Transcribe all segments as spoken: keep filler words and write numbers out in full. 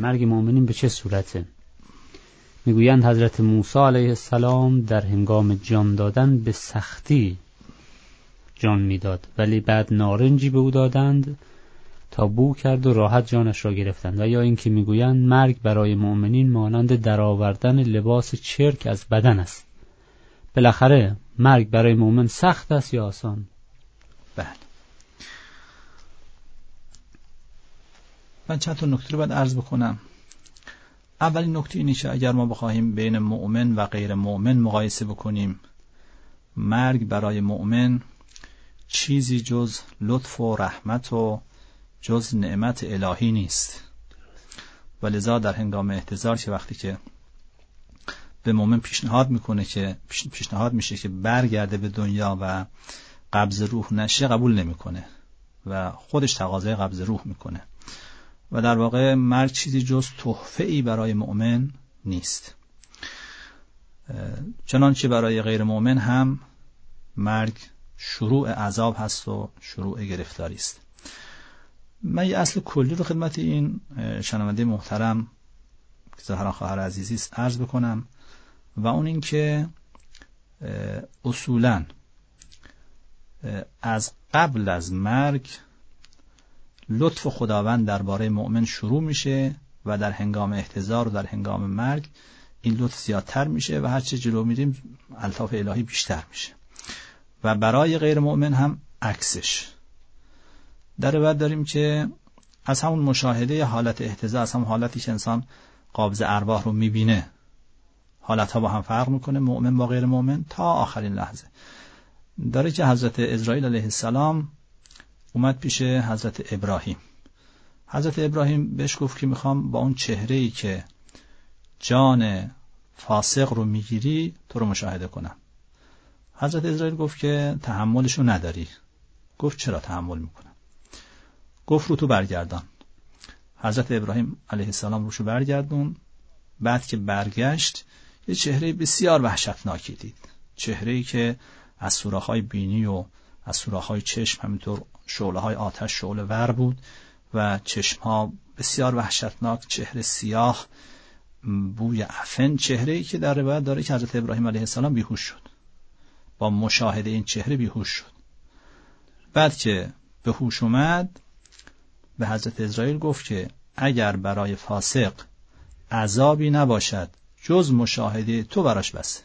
مرگ مؤمنین به چه صورته؟ میگویند حضرت موسی علیه السلام در هنگام جان دادن به سختی جان میداد، ولی بعد نارنجی به او دادند تا بو کرد و راحت جانش را گرفتند. و یا اینکه میگویند مرگ برای مؤمنین مانند درآوردن لباس چرک از بدن است. بالاخره مرگ برای مؤمن سخت است یا آسان؟ بله. من چند تا نکته رو باید عرض بکنم. اولین نکته اینه که اگر ما بخواهیم بین مؤمن و غیر مؤمن مقایسه بکنیم، مرگ برای مؤمن چیزی جز لطف و رحمت و جز نعمت الهی نیست. ولذا در هنگام احتضار که وقتی که به مؤمن پیشنهاد میکنه که پیشنهاد میشه که برگرده به دنیا و قبض روح نشه، قبول نمیکنه و خودش تقاضای قبض روح میکنه و در واقع مرگ چیزی جز تحفه‌ای برای مؤمن نیست. چنانچه برای غیر مؤمن هم مرگ شروع عذاب هست و شروع گرفتاری است. من یه اصل کلی رو خدمت این شنونده محترم که ظاهرا خواهر عزیزی است عرض بکنم و اون این که اصولاً از قبل از مرگ لطف خداوند درباره مؤمن شروع میشه و در هنگام احتضار و در هنگام مرگ این لطف زیادتر میشه و هرچه جلو میریم الطاف الهی بیشتر میشه و برای غیر مؤمن هم عکسش. در بعد داریم که از همون مشاهده حالت احتضار، از همون حالتی که انسان قابض ارواح رو میبینه، حالتها با هم فرق میکنه مؤمن با غیر مؤمن تا آخرین لحظه. داره که حضرت اسرائیل علیه السلام اومد پیش حضرت ابراهیم. حضرت ابراهیم بهش گفت که میخوام با اون چهره‌ای که جان فاسق رو میگیری تو رو مشاهده کنم. حضرت اسرائیل گفت که تحملشو نداری. گفت چرا تحمل میکنم؟ گفت رو تو برگردان. حضرت ابراهیم علیه السلام روشو برگردون. بعد که برگشت یه چهره بسیار وحشتناکی دید، چهره‌ای که از سوراخ‌های بینی و از سوراخ‌های چشم همینطور شعله‌های آتش شعله ور بود و چشم‌ها بسیار وحشتناک، چهره سیاه، بوی عفن، چهره‌ای که در روایت داره که حضرت ابراهیم علیه السلام بیهوش شد. با مشاهده این چهره بیهوش شد. بعد که به هوش اومد به حضرت اسرائیل گفت که اگر برای فاسق عذابی نباشد جز مشاهده تو براش بسه.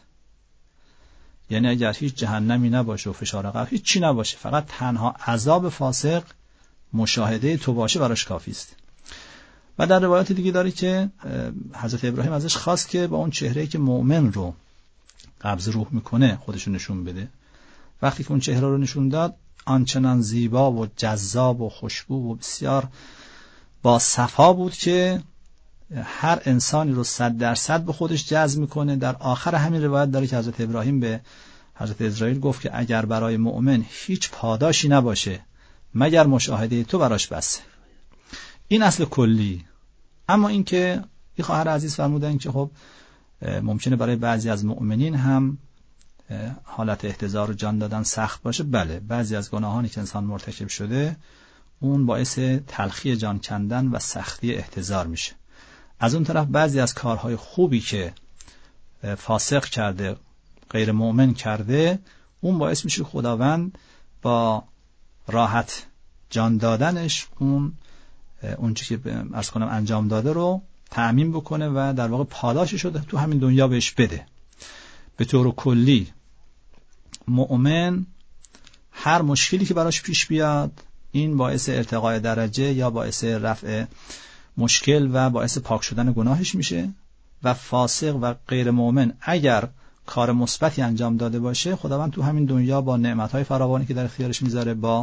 یعنی اگر هیچ جهنمی نباشه و فشار قبر هیچ چی نباشه، فقط تنها عذاب فاسق مشاهده تو باشه براش کافی است. و در روایت دیگه داره که حضرت ابراهیم ازش خواست که با اون چهره‌ای که مؤمن رو قبض روح میکنه خودشو نشون بده. وقتی که اون چهره رو نشون داد آنچنان زیبا و جذاب و خوشبو و بسیار با صفا بود که هر انسانی رو صد درصد به خودش جذب میکنه. در آخر همین روایت داره که حضرت ابراهیم به حضرت اسرائیل گفت که اگر برای مؤمن هیچ پاداشی نباشه مگر مشاهده تو براش بسه. این اصل کلی. اما این که این خواهر عزیز فرمودن که خب ممکنه برای بعضی از مؤمنین هم حالت احتضار و جان دادن سخت باشه. بله، بعضی از گناهانی که انسان مرتکب شده اون باعث تلخی جان کندن و سختی احتضار میشه. از اون طرف بعضی از کارهای خوبی که فاسق کرده، غیر مؤمن کرده، اون باعث میشه خداوند با راحت جان دادنش اون اون چیزی که عرض کنم انجام داده رو تأمین بکنه و در واقع پاداشش رو تو همین دنیا بهش بده. به طور کلی مؤمن هر مشکلی که براش پیش بیاد این باعث ارتقای درجه یا باعث رفع مشکل و باعث پاک شدن گناهش میشه. و فاسق و غیر مؤمن اگر کار مثبتی انجام داده باشه خداوند تو همین دنیا با نعمت‌های فراوانی که در اختیارش میذاره، با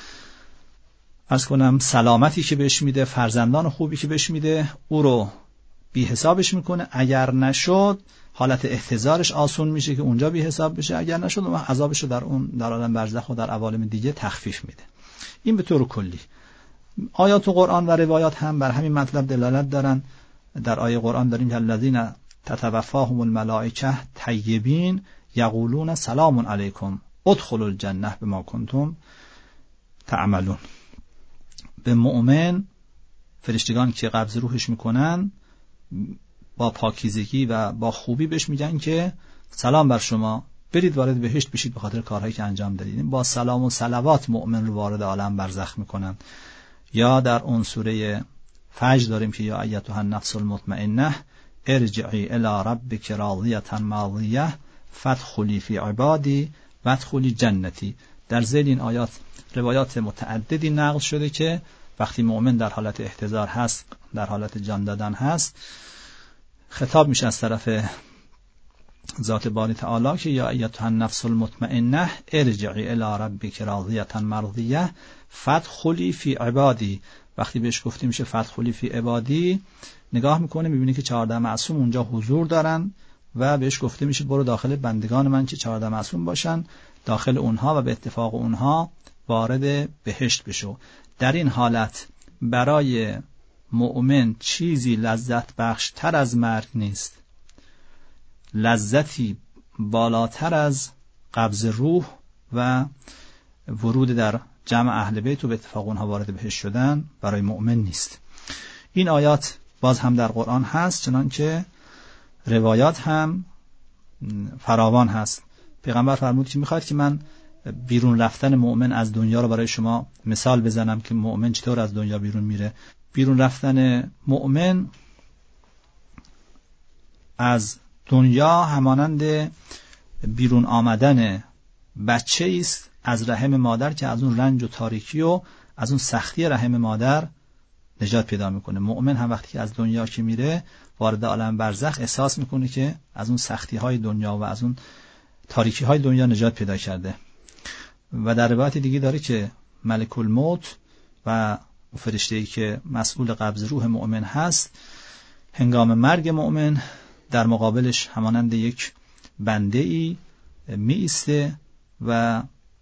عرض کنم سلامتی که بهش میده، فرزندان خوبی که بهش میده، او رو بی حسابش میکنه. اگر نشد حالت احتضارش آسون میشه که اونجا بی حساب بشه، اگر نشد اون عذابش رو در اون در عالم برزخ و در عوالم دیگه تخفیف میده. این به طور کلی. آیات قرآن و روایات هم بر همین مطلب دلالت دارن. در آیه قرآن داریم که الذین تتوفاهم الملائکه طیبین یقولون سلام علیکم ادخلوا الجنه بما کنتم تعملون. به مؤمن فرشتگان که قبض روحش میکنن با پاکیزگی و با خوبی بهش میگن که سلام بر شما، برید وارد بهشت بشید به خاطر کارهایی که انجام دادید. با سلام و صلوات مؤمن رو وارد عالم برزخ میکنن. یا در اون سوره فجر داریم که یا ایتها النفس المطمئنه ارجعی الی ربک راضیه مرضیه فادخلی فی عبادی وادخلی جنتی. در ذیل این آیات روایات متعددی نقل شده که وقتی مؤمن در حالت احتضار هست، در حالت جان دادن هست، خطاب میشه از طرف ذات باری تعالی که یا ایتها النفس المطمئنه ارجعی الی ربک راضیه مرضیه فادخلی فی عبادی. وقتی بهش گفتیم میشه فادخلی فی عبادی، نگاه میکنه میبینه که چهارده معصوم اونجا حضور دارن و بهش گفته میشه برو داخل بندگان من که چهارده معصوم باشن، داخل اونها و به اتفاق اونها وارد بهشت بشو. در این حالت برای مؤمن چیزی لذت بخش تر از مرگ نیست، لذتی بالاتر از قبض روح و ورود در جمع اهل بیت و به اتفاق اونها وارد بهشت شدن برای مؤمن نیست. این آیات باز هم در قرآن هست، چنانکه روایات هم فراوان هست. پیغمبر فرمود که میخواید که من بیرون رفتن مؤمن از دنیا رو برای شما مثال بزنم که مؤمن چطور از دنیا بیرون میره. بیرون رفتن مؤمن از دنیا همانند بیرون آمدن بچه است از رحم مادر که از اون رنج و تاریکی و از اون سختی رحم مادر نجات پیدا میکنه. مؤمن هم وقتی که از دنیا که میره وارد عالم برزخ احساس میکنه که از اون سختی های دنیا و از اون تاریکی های دنیا نجات پیدا کرده. و در روایت دیگه داره که ملک الموت و فرشته‌ای که مسئول قبض روح مؤمن هست هنگام مرگ مؤمن در مقابلش همانند یک بنده‌ای می ایسته و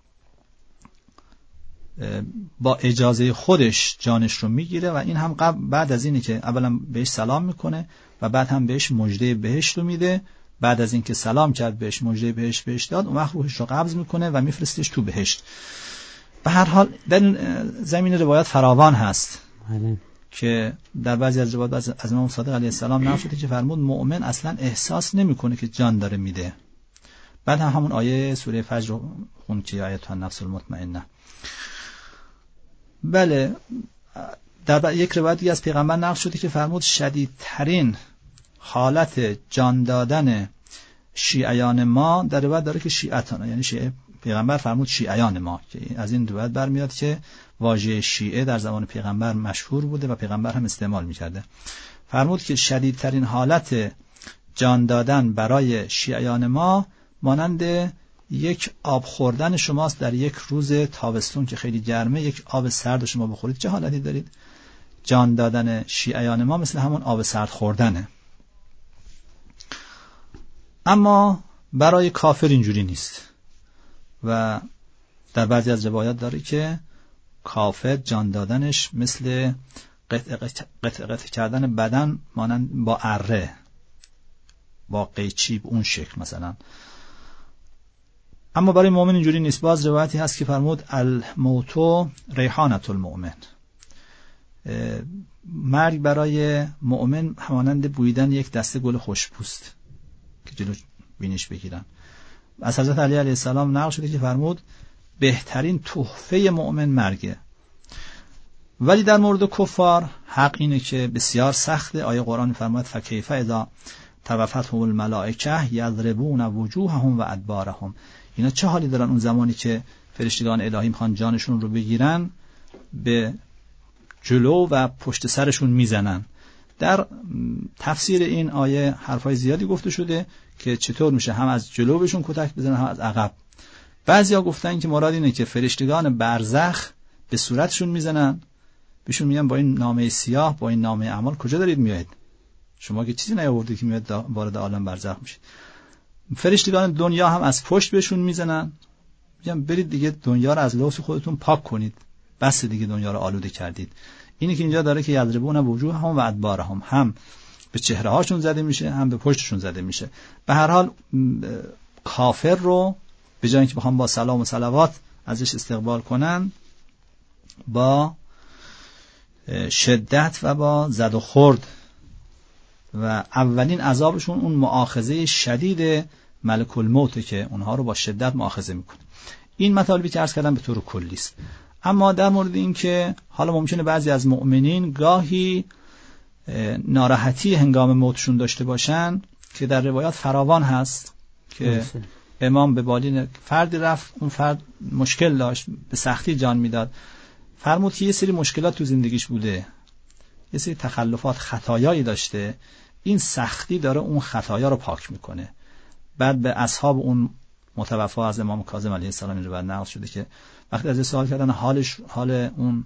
با اجازه خودش جانش رو میگیره و این هم قبل بعد از اینه که اولا بهش سلام میکنه و بعد هم بهش مژده بهشت رو میده. بعد از اینکه سلام کرد بهش مژده بهشت بهش داد، اون وقت روحش رو قبض میکنه و میفرستش تو بهشت. به هر حال در زمین روایات فراوان هست بله. که در بعضی از روایات از امام صادق علیه السلام نقل شده که فرمود مؤمن اصلا احساس نمیکنه که جان داره میده. بعد هم همون آیه سوره فجر رو خون که آیه النفس المطمئنه. بله، در یک روایت دیگه از پیغمبر نقل شده که فرمود شدیدترین حالت جان دادن شیعیان ما، در روایت داره که شیعتان، یعنی شیعه، پیغمبر فرمود شیعیان ما، که از این روایت برمیاد که واژه شیعه در زمان پیغمبر مشهور بوده و پیغمبر هم استعمال میکرده. فرمود که شدیدترین حالت جان دادن برای شیعیان ما مانند یک آب خوردن شماست در یک روز تابستون که خیلی گرمه، یک آب سرد شما بخورید چه حالتی دارید؟ جان دادن شیعیان ما مثل همون آب سرد خوردنه. اما برای کافر اینجوری نیست و در بعضی از روایات داره که کافر جان دادنش مثل قطع قطع, قطع, قطع کردن بدن مانند با اره، با قیچی، اون شکل مثلا. اما برای مؤمن اینجوری نیست. باز روایتی هست که فرمود الموت ریحانة المؤمن، مرگ برای مؤمن همانند بویدن یک دسته گل خوشپوست که جلو بینش بگیرن. از حضرت علی علیه السلام نقل شده که فرمود بهترین تحفه مؤمن مرگه. ولی در مورد کفار حق اینه که بسیار سخته. آیه قرآن فرمود فکیف اذا توفتهم الملائکه یضربون وجوههم و ادبارهم. اینا چه حالی دارن اون زمانی که فرشتگان الهی میخوان جانشون رو بگیرن، به جلو و پشت سرشون میزنن. در تفسیر این آیه حرفای زیادی گفته شده که چطور میشه هم از جلو بهشون کتک بزنن هم از عقب. بعضیا گفتن که مراد اینه که فرشتگان برزخ به صورتشون میزنن، بهشون میگن با این نامه سیاه، با این نامه اعمال کجا دارید میایید؟ شما که چیزی نیاوردید که میاد وارد عالم برزخ میشید. فرشتگان دنیا هم از پشت بهشون میزنن، میگن برید دیگه دنیا رو از لوث خودتون پاک کنید، بس دیگه دنیا رو آلوده کردید. اینی که اینجا داره که یضربون وجوههم و ادبارهم، هم به چهره هاشون زده میشه هم به پشتشون زده میشه. به هر حال کافر رو به جای اینکه بخوام با سلام و صلوات ازش استقبال کنن، با شدت و با زد و خورد و اولین عذابشون اون مؤاخذه شدید ملک الموت که اونها رو با شدت مؤاخذه میکنه. این مطالبی که عرض کردم به طور کلی است. اما در مورد این که حالا ممکنه بعضی از مؤمنین گاهی ناراحتی هنگام موتشون داشته باشن که در روایات فراوان هست که امام به بالین فردی رفت، اون فرد مشکل داشت، به سختی جان میداد، فرمود که یه سری مشکلات تو زندگیش بوده، یه سری تخلفات، خطایایی داشته، این سختی داره اون خطایا رو پاک میکنه. بعد به اصحاب اون متوفا از امام کاظم علیه السلام این رو بعد نقل شده که وقتی از سوال کردن حالش، حال اون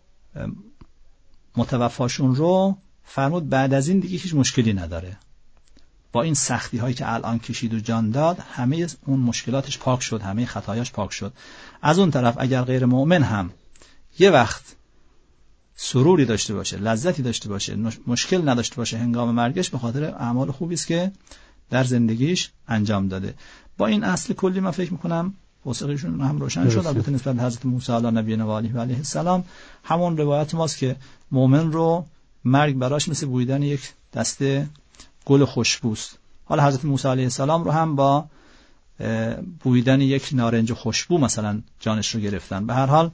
متوفاشون رو، فرمود بعد از این دیگه هیچ مشکلی نداره، با این سختی هایی که الان کشید و جان داد همه اون مشکلاتش پاک شد، همه خطایاش پاک شد. از اون طرف اگر غیر مؤمن هم یه وقت سروری داشته باشه، لذتی داشته باشه، مشکل نداشته باشه هنگام مرگش، به خاطر اعمال خوبی است که در زندگیش انجام داده. با این اصل کلی من فکر میکنم وثقشون هم روشن شد. البته نسبت به حضرت موسی علی نبینا و علیه و علیه السلام همون روایت ماست که مؤمن رو مرگ براش مثل بویدن یک دسته گل خوشبوست. حالا حضرت موسی علیه السلام رو هم با بویدن یک نارنج خوشبو مثلا جانش رو گرفتن. به هر حال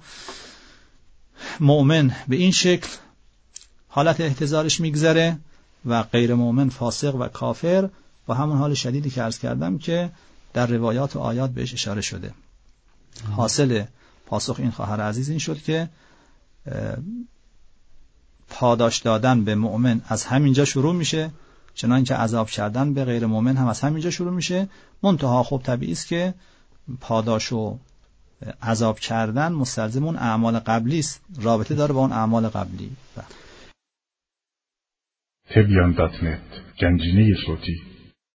مؤمن به این شکل حالت احتضارش میگذره و غیر مؤمن فاسق و کافر با همون حال شدیدی که عرض کردم که در روایات و آیات بهش اشاره شده. حاصل پاسخ این خواهر عزیز این شد که پاداش دادن به مؤمن از همینجا شروع میشه، چنانکه عذاب کردن به غیر مؤمن هم از همینجا شروع میشه. منتها خب طبیعی است که پاداش و عذاب کردن مستلزم اون اعمال قبلی است، رابطه داره با اون اعمال قبلی. تبیان دات نت گنجینه صوتی